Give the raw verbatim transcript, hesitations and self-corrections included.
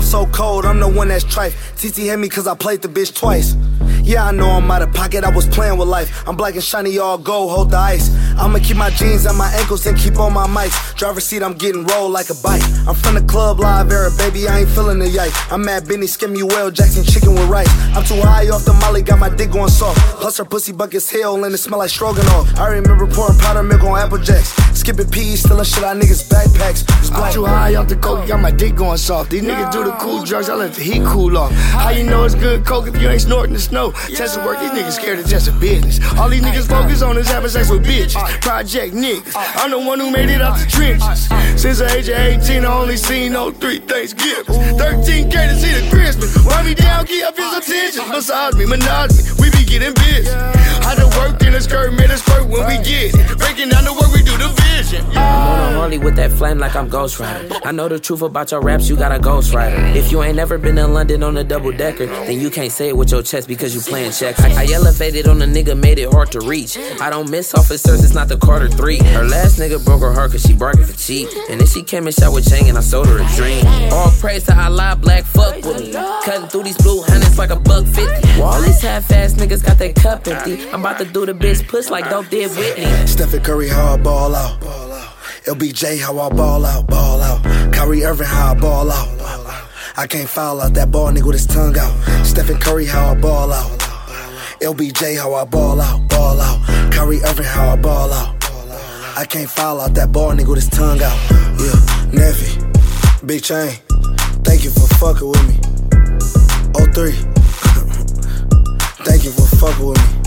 off so cold, I'm the one that's trife. T T hit me cause I played the bitch twice. Yeah, I know I'm out of pocket, I was playing with life. I'm black and shiny, all gold, hold the ice. I'ma keep my jeans at my ankles and keep on my mics. Driver's seat, I'm getting rolled like a bike. I'm from the club, live era, baby, I ain't feeling the yike. I'm at Benny, Skemuel, Jackson, chicken with rice. I'm too high off the molly, got my dick going soft. Plus her pussy bucket's hell and it smell like stroganoff. I remember pouring powder milk on Apple Jacks. Skipping P E, stealing shit out niggas' backpacks. I'm too high off the coke, got my dick going soft. These niggas do the cool drugs, I let the heat cool off. How you know it's good coke if you ain't snorting the snow? Test the work, these niggas scared to test the business. All these niggas focus on is having sex with bitches. Project niggas, I'm the one who made it out the trenches. Since the age of eighteen, I only seen no three Thanksgivings. thirteen K to see the Christmas. Run me down, keep up his attention. Massage me, monogamy, we be getting busy. I done worked in a skirt, made a skirt when we get it. Breaking down the work, we do the vision. I'm on a Harley with that flame like I'm Ghost Rider. I know the truth about your raps, you got a Ghost Rider. If you ain't never been in London on a double decker, then you can't say it with your chest because you playing checks. I, I elevated on a nigga, made it hard to reach. I don't miss officers, it's not the Carter three. Her last nigga broke her heart cause she bargained for cheap. And then she came and shot with Chang and I sold her a dream. All praise to Allah, black fuck with me. Cutting through these blue hundreds like a buck fifty. All these half-ass niggas got their cup empty. I'm about to do the bitch puss like Dope did Whitney. Stephen Curry, how I ball out. L B J, how I ball out, ball out. Kyrie Irving, how I ball out. I can't foul out that ball nigga with his tongue out. Stephen Curry, how I ball out. L B J, how I ball out, ball out. Kyrie Irving, how I ball out. I can't foul out that ball nigga with his tongue out. Yeah, Neffy, Big Chain, thank you for fucking with me. oh three, thank you for fucking with me.